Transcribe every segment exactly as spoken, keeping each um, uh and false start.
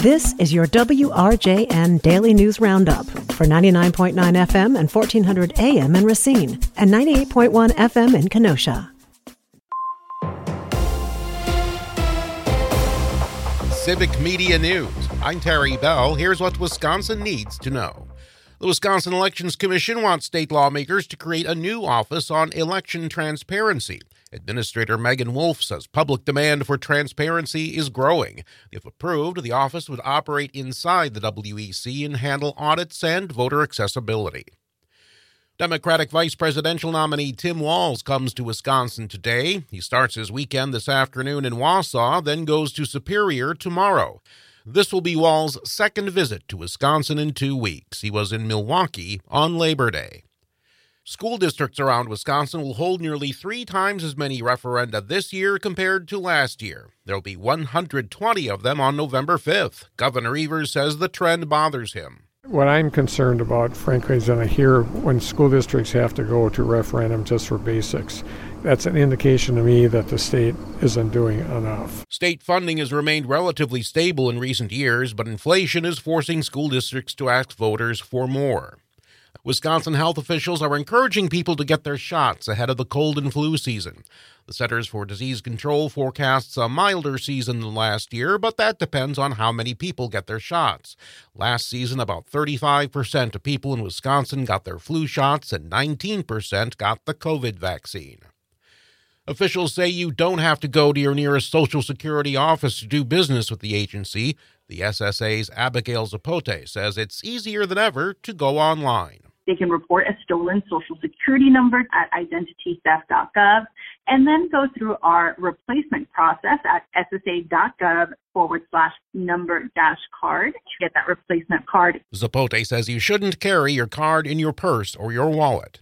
This is your W R J N Daily News Roundup for ninety-nine point nine F M and fourteen hundred A M in Racine and ninety-eight point one F M in Kenosha. Civic Media News. I'm Terry Bell. Here's what Wisconsin needs to know. The Wisconsin Elections Commission wants state lawmakers to create a new office on election transparency. Administrator Megan Wolf says public demand for transparency is growing. If approved, the office would operate inside the W E C and handle audits and voter accessibility. Democratic vice presidential nominee Tim Walz comes to Wisconsin today. He starts his weekend this afternoon in Wausau, then goes to Superior tomorrow. This will be Walz's second visit to Wisconsin in two weeks. He was in Milwaukee on Labor Day. School districts around Wisconsin will hold nearly three times as many referenda this year compared to last year. There will be one hundred twenty of them on November fifth. Governor Evers says the trend bothers him. What I'm concerned about, frankly, is that I hear when school districts have to go to referendum just for basics. That's an indication to me that the state isn't doing enough. State funding has remained relatively stable in recent years, but inflation is forcing school districts to ask voters for more. Wisconsin health officials are encouraging people to get their shots ahead of the cold and flu season. The Centers for Disease Control forecasts a milder season than last year, but that depends on how many people get their shots. Last season, about thirty-five percent of people in Wisconsin got their flu shots and nineteen percent got the COVID vaccine. Officials say you don't have to go to your nearest Social Security office to do business with the agency. The S S A's Abigail Zapote says it's easier than ever to go online. They can report a stolen Social Security number at identity theft dot gov and then go through our replacement process at ssa.gov forward slash number dash card to get that replacement card. Zapote says you shouldn't carry your card in your purse or your wallet.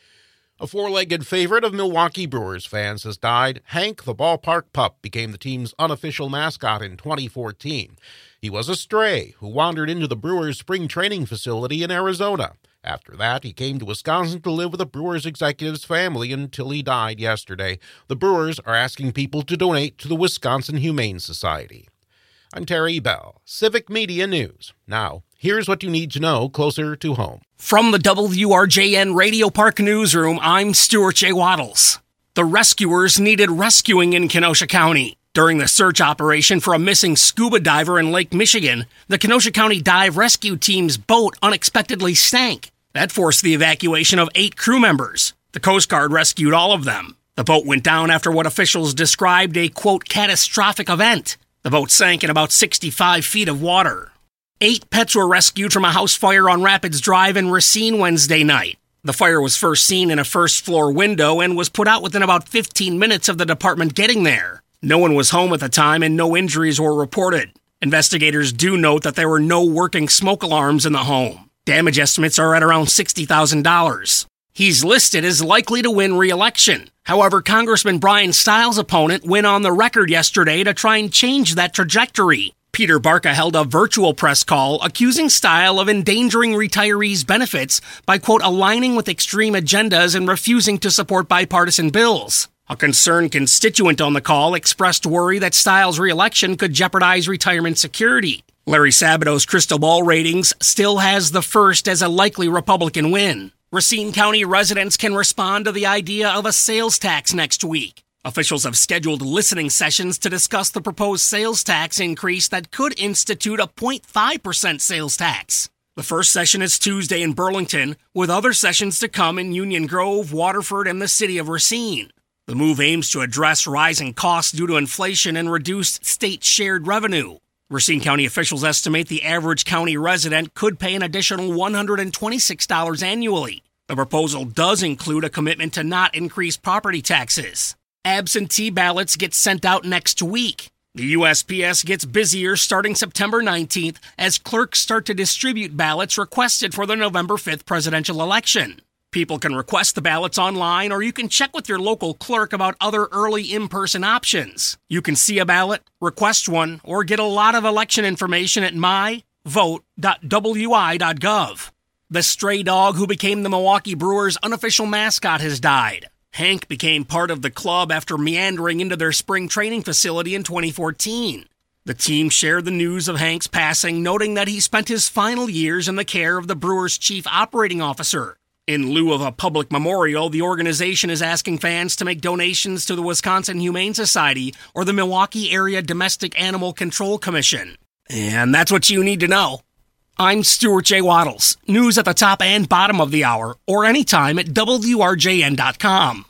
A four-legged favorite of Milwaukee Brewers fans has died. Hank, the ballpark pup, became the team's unofficial mascot in twenty fourteen. He was a stray who wandered into the Brewers' spring training facility in Arizona. After that, he came to Wisconsin to live with a Brewers executive's family until he died yesterday. The Brewers are asking people to donate to the Wisconsin Humane Society. I'm Terry Bell, Civic Media News. Now, here's what you need to know closer to home. From the W R J N Radio Park Newsroom, I'm Stuart J. Waddles. The rescuers needed rescuing in Kenosha County. During the search operation for a missing scuba diver in Lake Michigan, the Kenosha County Dive Rescue Team's boat unexpectedly sank. That forced the evacuation of eight crew members. The Coast Guard rescued all of them. The boat went down after what officials described a, quote, catastrophic event. The boat sank in about sixty-five feet of water. Eight pets were rescued from a house fire on Rapids Drive in Racine Wednesday night. The fire was first seen in a first-floor window and was put out within about fifteen minutes of the department getting there. No one was home at the time and no injuries were reported. Investigators do note that there were no working smoke alarms in the home. Damage estimates are at around sixty thousand dollars. He's listed as likely to win re-election. However, Congressman Brian Stiles' opponent went on the record yesterday to try and change that trajectory. Peter Barca held a virtual press call accusing Stiles of endangering retirees' benefits by, quote, aligning with extreme agendas and refusing to support bipartisan bills. A concerned constituent on the call expressed worry that Stiles' re-election could jeopardize retirement security. Larry Sabato's crystal ball ratings still has the first as a likely Republican win. Racine County residents can respond to the idea of a sales tax next week. Officials have scheduled listening sessions to discuss the proposed sales tax increase that could institute a zero point five percent sales tax. The first session is Tuesday in Burlington, with other sessions to come in Union Grove, Waterford, and the city of Racine. The move aims to address rising costs due to inflation and reduced state shared revenue. Racine County officials estimate the average county resident could pay an additional one hundred twenty-six dollars annually. The proposal does include a commitment to not increase property taxes. Absentee ballots get sent out next week. The U S P S gets busier starting September nineteenth as clerks start to distribute ballots requested for the November fifth presidential election. People can request the ballots online, or you can check with your local clerk about other early in-person options. You can see a ballot, request one, or get a lot of election information at my vote dot w i dot gov. The stray dog who became the Milwaukee Brewers' unofficial mascot has died. Hank became part of the club after meandering into their spring training facility in twenty fourteen. The team shared the news of Hank's passing, noting that he spent his final years in the care of the Brewers' chief operating officer. In lieu of a public memorial, the organization is asking fans to make donations to the Wisconsin Humane Society or the Milwaukee Area Domestic Animal Control Commission. And that's what you need to know. I'm Stuart J. Waddles. News at the top and bottom of the hour, or anytime at W R J N dot com.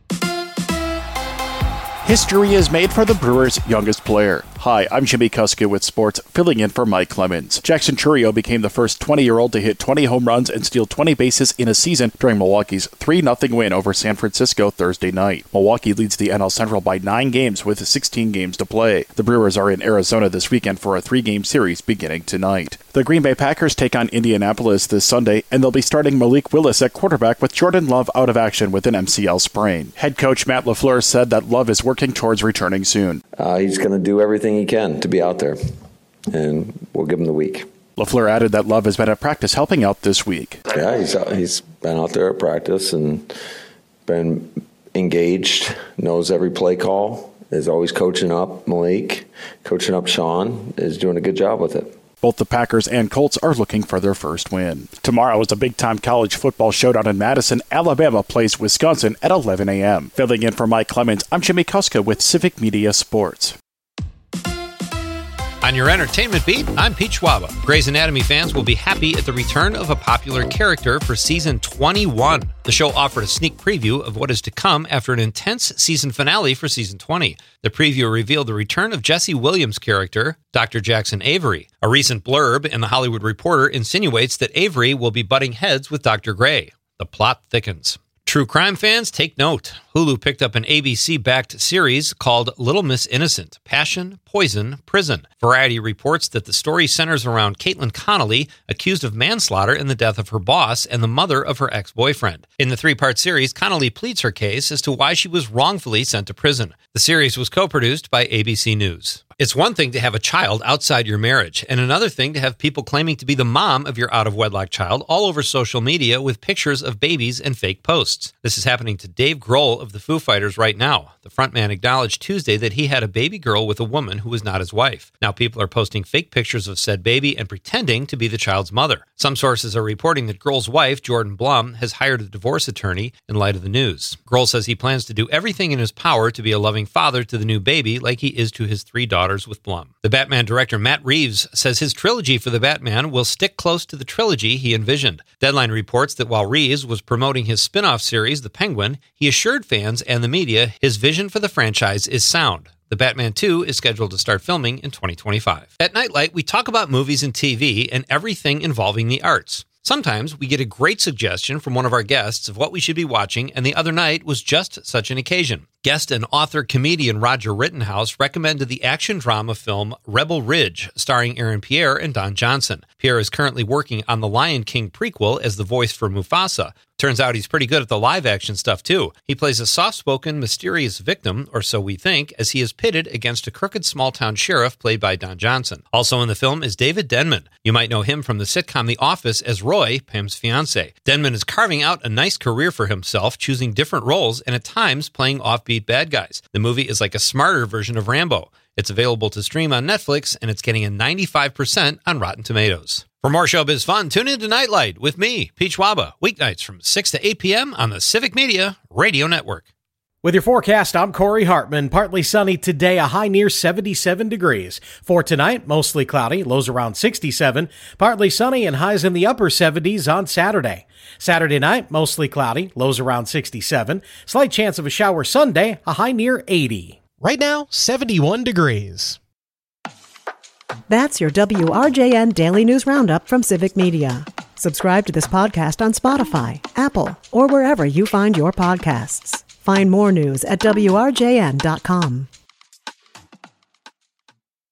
History is made for the Brewers' youngest player. Hi, I'm Jimmy Kuska with sports, filling in for Mike Clemens. Jackson Chourio became the first twenty-year-old to hit twenty home runs and steal twenty bases in a season during Milwaukee's three nothing win over San Francisco Thursday night. Milwaukee leads the N L Central by nine games with sixteen games to play. The Brewers are in Arizona this weekend for a three-game series beginning tonight. The Green Bay Packers take on Indianapolis this Sunday, and they'll be starting Malik Willis at quarterback with Jordan Love out of action with an M C L sprain. Head coach Matt LaFleur said that Love is working towards returning soon. Uh, he's going to do everything he can to be out there, and we'll give him the week. LaFleur added that Love has been at practice helping out this week. Yeah, he's he's been out there at practice and been engaged, knows every play call, is always coaching up Malik, coaching up Sean, is doing a good job with it. Both the Packers and Colts are looking for their first win. Tomorrow is a big-time college football showdown in Madison. Alabama plays Wisconsin at eleven a.m. Filling in for Mike Clemens, I'm Jimmy Kuska with Civic Media Sports. On your entertainment beat, I'm Pete Schwaba. Grey's Anatomy fans will be happy at the return of a popular character for season twenty-one. The show offered a sneak preview of what is to come after an intense season finale for season twenty. The preview revealed the return of Jesse Williams' character, Doctor Jackson Avery. A recent blurb in The Hollywood Reporter insinuates that Avery will be butting heads with Doctor Gray. The plot thickens. True crime fans, take note. Hulu picked up an A B C-backed series called Little Miss Innocent, Passion, Poison, Prison. Variety reports that the story centers around Caitlin Connolly, accused of manslaughter in the death of her boss and the mother of her ex-boyfriend. In the three-part series, Connolly pleads her case as to why she was wrongfully sent to prison. The series was co-produced by A B C News. It's one thing to have a child outside your marriage, and another thing to have people claiming to be the mom of your out-of-wedlock child all over social media with pictures of babies and fake posts. This is happening to Dave Grohl of the Foo Fighters right now. The frontman acknowledged Tuesday that he had a baby girl with a woman who was not his wife. Now people are posting fake pictures of said baby and pretending to be the child's mother. Some sources are reporting that Grohl's wife, Jordan Blum, has hired a divorce attorney in light of the news. Grohl says he plans to do everything in his power to be a loving father to the new baby like he is to his three daughters with Blum. The Batman director Matt Reeves says his trilogy for the Batman will stick close to the trilogy he envisioned. Deadline reports that while Reeves was promoting his spin-off series, The Penguin, he assured fans and the media his vision for the franchise is sound. The Batman two is scheduled to start filming in twenty twenty-five. At Nightlight, we talk about movies and T V and everything involving the arts. Sometimes we get a great suggestion from one of our guests of what we should be watching, and the other night was just such an occasion. Guest and author-comedian Roger Rittenhouse recommended the action drama film Rebel Ridge, starring Aaron Pierre and Don Johnson. Pierre is currently working on the Lion King prequel as the voice for Mufasa. Turns out he's pretty good at the live-action stuff, too. He plays a soft-spoken, mysterious victim, or so we think, as he is pitted against a crooked small-town sheriff played by Don Johnson. Also in the film is David Denman. You might know him from the sitcom The Office as Roy, Pam's fiancé. Denman is carving out a nice career for himself, choosing different roles and at times playing offbeat bad guys. The movie is like a smarter version of Rambo. It's available to stream on Netflix, and it's getting a ninety-five percent on Rotten Tomatoes. For more showbiz fun, tune in to Nightlight with me, Pete Schwaba, weeknights from six to eight p.m. on the Civic Media Radio Network. With your forecast, I'm Corey Hartman. Partly sunny today, a high near seventy-seven degrees. For tonight, mostly cloudy, lows around sixty-seven. Partly sunny and highs in the upper seventies on Saturday. Saturday night, mostly cloudy, lows around sixty-seven. Slight chance of a shower Sunday, a high near eighty. Right now, seventy-one degrees. That's your W R J N Daily News Roundup from Civic Media. Subscribe to this podcast on Spotify, Apple, or wherever you find your podcasts. Find more news at W R J N dot com.